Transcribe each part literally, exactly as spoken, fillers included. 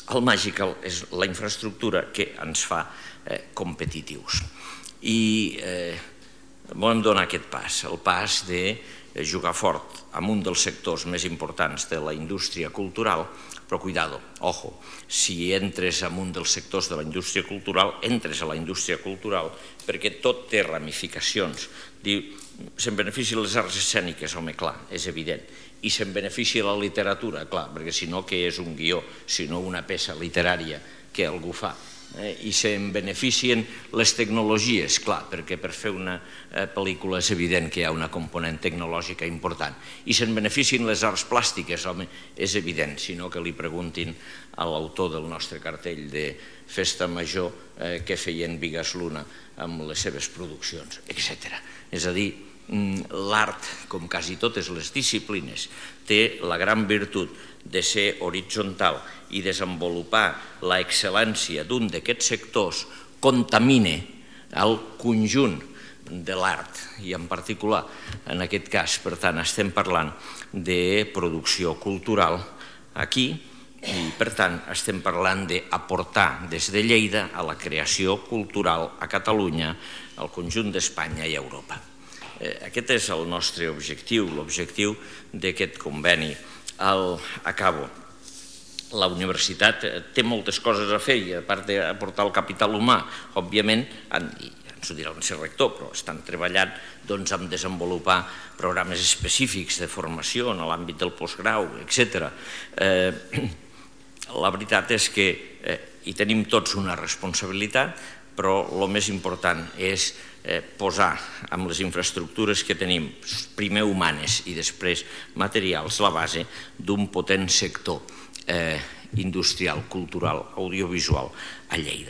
el Magical és la infraestructura que ens fa competitius. I volem donar aquest pas, el pas de jugar fort en un dels sectors més importants de la indústria cultural, però cuidado, ojo, si entres en un dels sectors de la indústria cultural, entres a la indústria cultural perquè tot té ramificacions. Diu, se'n beneficia les arts escèniques, home, clar, és evident, i se'n beneficia la literatura, clar, perquè si no, què és un guió, sinó una peça literària que algú fa. I se'n beneficien les tecnologies, clar, perquè per fer una pel·lícula és evident que hi ha una component tecnològica important. I se'n beneficien les arts plàstiques, home, és evident, sinó que li preguntin a l'autor del nostre cartell de Festa Major què feien Bigas Luna amb les seves produccions, etcètera. És a dir, l'art, com quasi totes les disciplines, té la gran virtut de ser horitzontal i desenvolupar l'excel·lència d'un d'aquests sectors contamina el conjunt de l'art i en particular, en aquest cas, per tant, estem parlant de producció cultural aquí i, per tant, estem parlant d'aportar des de Lleida a la creació cultural a Catalunya, al conjunt d'Espanya i a Europa. Aquest és el nostre objectiu, l'objectiu d'aquest conveni. Acabo. La universitat té moltes coses a fer i a part d'aportar el capital humà, òbviament, ens ho dirà el seu rector, però estan treballant en desenvolupar programes específics de formació en l'àmbit del postgrau, etcètera. La veritat és que hi tenim tots una responsabilitat, però el més important és posar amb les infraestructures que tenim, primer humanes i després materials, la base d'un potent sector industrial, cultural, audiovisual a Lleida.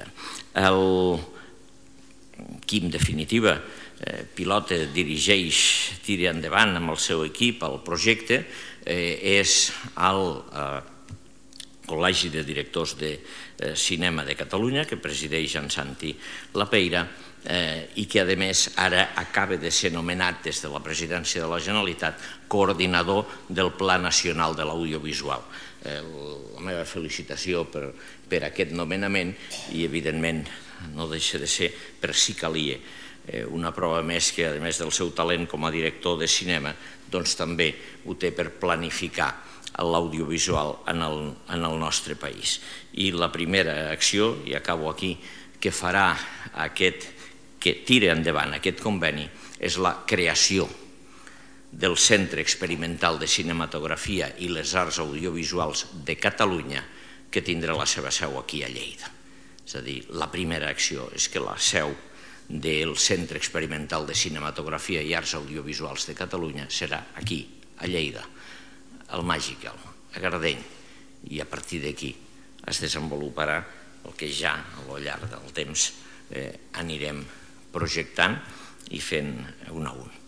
Qui, en definitiva, pilota, dirigeix, tira endavant amb el seu equip el projecte, és el Col·legi de Directors de Cinema de Catalunya, que presideix en Santi Lapeira, i que, a més, ara acaba de ser nomenat des de la presidència de la Generalitat coordinador del Pla Nacional de l'Audiovisual. La meva felicitació per aquest nomenament i, evidentment, no deixa de ser, per si calia, una prova més que, a més del seu talent com a director de cinema, doncs també ho té per planificar l'audiovisual en el nostre país. I la primera acció, i acabo aquí, que farà aquest que tira endavant aquest conveni és la creació del Centre Experimental de Cinematografia i les Arts Audiovisuals de Catalunya, que tindrà la seva seu aquí a Lleida. És a dir, la primera acció és que la seu del Centre Experimental de Cinematografia i Arts Audiovisuals de Catalunya serà aquí, a Lleida, al Magical, a Gardeny, i a partir d'aquí es desenvoluparà el que ja al llarg del temps anirem projectant i fent un a un.